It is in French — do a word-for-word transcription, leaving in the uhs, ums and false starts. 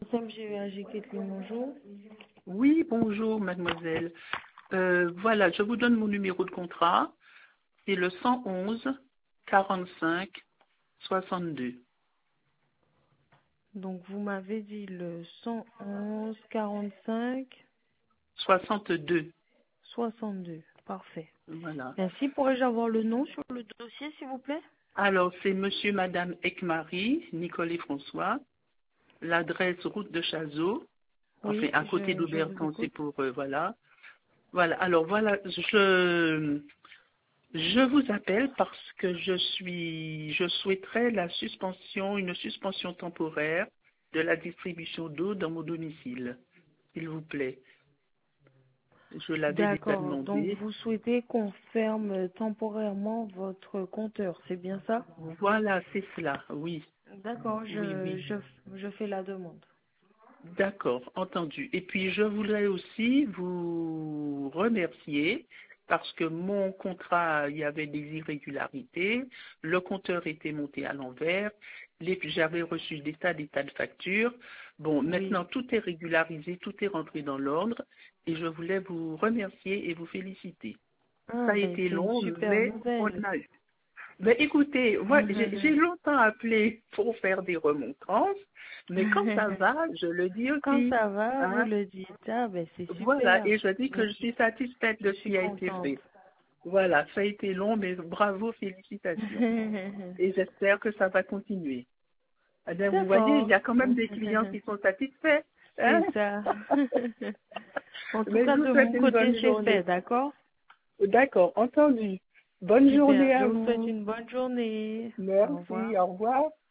M G V A G Kathleen, bonjour. Oui, bonjour mademoiselle. Euh, voilà, je vous donne mon numéro de contrat. C'est le cent onze quarante-cinq soixante-deux. Donc, vous m'avez dit le cent onze quarante-cinq soixante-deux. soixante-deux. Parfait. Voilà. Merci. Pourrais-je avoir le nom sur le dossier, s'il vous plaît? Alors, c'est monsieur, madame Ekmari, Nicole et François. L'adresse route de Chazot. Enfin, Oui, à côté je, je vous d'Auberton, c'est écoute. pour, euh, voilà. Voilà. Alors, voilà, je, je vous appelle parce que je suis, je souhaiterais la suspension, une suspension temporaire de la distribution d'eau dans mon domicile, s'il vous plaît. Je l'avais déjà D'accord. Donc, demandé. vous souhaitez qu'on ferme temporairement votre compteur, c'est bien ça? Voilà, c'est cela, oui. D'accord, Oui, je, oui. je, je fais la demande. D'accord, entendu. Et puis, je voudrais aussi vous remercier parce que mon contrat, il y avait des irrégularités, le compteur était monté à l'envers, les- j'avais reçu des tas, des tas de factures. Bon, Oui. maintenant, tout est régularisé, tout est rentré dans l'ordre et je voulais vous remercier et vous féliciter. Ah, Ça a ben, été c'est une long, super mais on nouvelle. a eu. Ben, écoutez, moi, j'ai j'ai longtemps appelé pour faire des remontrances, mais quand ça va, je le dis Quand aussi. ça va, vous Hein? le dites. Ah, ben, c'est Voilà, super. et je dis que je suis satisfaite Je de ce suis qui a été contente. fait. Voilà, ça a été long, mais bravo, félicitations. Et j'espère que ça va continuer. Eh bien, vous voyez, il D'accord. y a quand même des clients qui sont satisfaits. Hein? C'est ça. En tout Mais je cas, vous de souhaite mon une côté, bonne c'est fait, journée. d'accord? D'accord, entendu. Bonne Super. journée Je à vous souhaite vous. une bonne journée. Au revoir. Merci, au revoir.